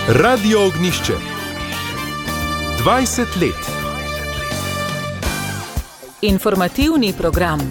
Radio Ognjišče. 20 let. Informativni program.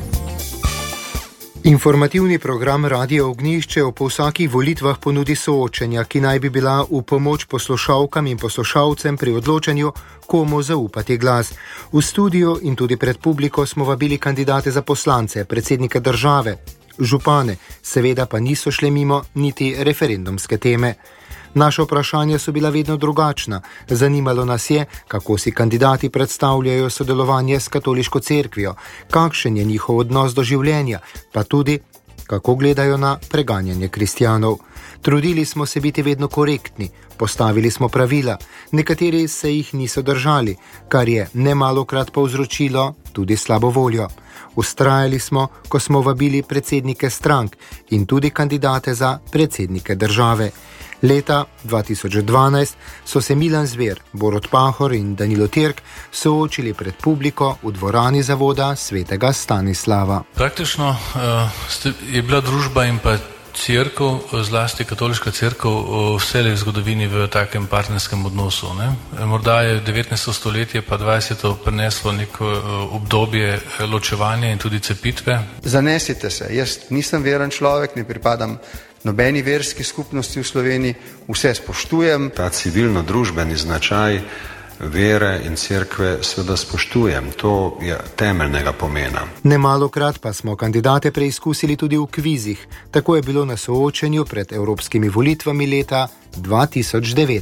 Informativni program Radio Ognjišče po vsakih volitvah ponudi soočenja, ki naj bi bila v pomoč poslušalkam in poslušalcem pri odločanju, komu zaupati glas. V studiu in tudi pred publiko smo vabili kandidate za poslance, predsednike države, župane, seveda pa niso šle mimo niti referendumske teme. Naša vprašanja so bila vedno drugačna. Zanimalo nas je, kako si kandidati predstavljajo sodelovanje s katoliško cerkvijo, kakšen je njihov odnos do življenja, pa tudi, kako gledajo na preganjanje kristjanov. Trudili smo se biti vedno korektni, postavili smo pravila, nekateri se jih niso držali, kar je nemalokrat povzročilo tudi slabo voljo. Vztrajali smo, ko smo vabili predsednike strank in tudi kandidate za predsednike države. Leta 2012 so se Milan Zver, Borut Pahor in Danilo Tirk soočili pred publiko v dvorani zavoda svetega Stanislava. Praktično je bila družba in pa cerkev, zlasti katoliška cerkev, vselej v zgodovini v takem partnerskem odnosu. Ne? Morda je 19. stoletje pa 20. prineslo neko obdobje ločevanja in tudi cepitve. Zanesite se, jaz nisem veren človek, ne pripadam nobeni verski skupnosti v Sloveniji, vse spoštujem. Ta civilno-družbeni značaj vere in cerkve seveda spoštujem. To je temeljnega pomena. Nemalokrat pa smo kandidate preizkusili tudi v kvizih. Tako je bilo na soočenju pred evropskimi volitvami leta 2009.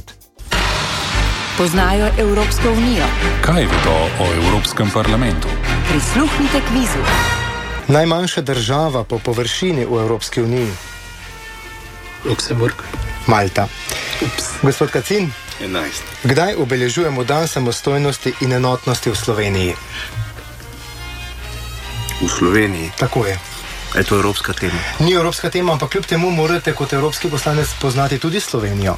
Poznajo Evropsko unijo. Kaj vedo o Evropskem parlamentu? Prisluhnite kvizu. Najmanjša država po površini v Evropski uniji. Luksemburg. Malta. Gospod Kacin, 11. Kdaj obeležujemo dan samostojnosti in enotnosti v Sloveniji? V Sloveniji? Tako je. Je to evropska tema? Ni evropska tema, ampak kljub temu morate kot evropski poslanec poznati tudi Slovenijo.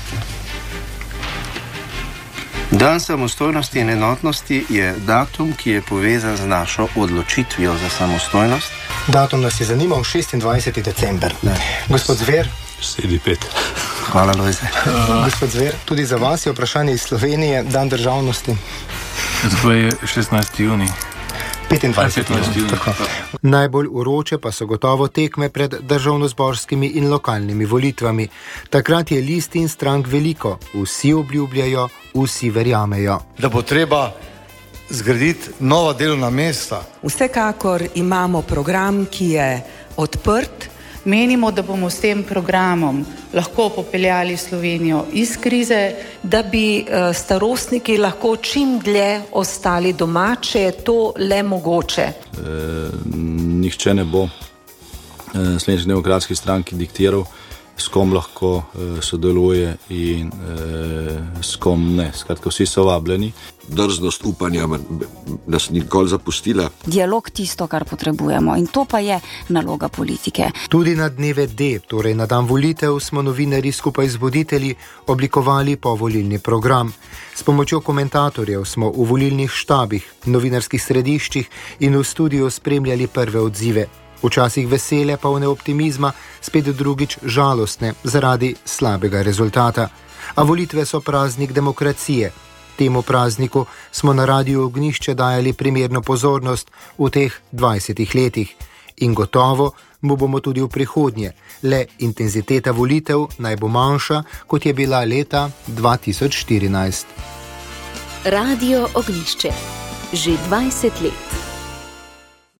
Dan samostojnosti in enotnosti je datum, ki je povezan z našo odločitvijo za samostojnost. Datum nas je zanimal 26. december. Ne. Gospod Zver. 7.5. Hvala, Lojze. Gospod Zver, tudi za vas je vprašanje iz Slovenije, dan državnosti. To je 16. junij. 25. junij. Najbolj vroče pa so gotovo tekme pred državnozborskimi in lokalnimi volitvami. Takrat je list in strank veliko, vsi obljubljajo, vsi verjamejo. Da bo treba zgraditi nova delovna mesta. Vsekakor imamo program, ki je odprt. Menimo, da bomo s tem programom lahko popeljali Slovenijo iz krize. Da bi starostniki lahko čim dlje ostali doma, če je to le mogoče. Nihče ne bo Slovenski demokratski stranki diktiral, s kom lahko sodeluje in s kom ne. Skratka, vsi so vabljeni. Drznost upanja nas nikoli zapustila. Dialog tisto, kar potrebujemo, in to pa je naloga politike. Tudi na dneve D, torej na dan volitev, smo novinarji skupaj z voditelji oblikovali povolilni program. S pomočjo komentatorjev smo v volilnih štabih, novinarskih središčih in v studiu spremljali prve odzive. Včasih vesele, polne optimizma, spet drugič žalostne zaradi slabega rezultata. A volitve so praznik demokracije. Temu prazniku smo na Radiu Ognjišče dajali primerno pozornost v teh 20 letih. In gotovo mu bomo tudi v prihodnje. Le intenziteta volitev naj bo manjša, kot je bila leta 2014. Radio Ognjišče. Že 20 let.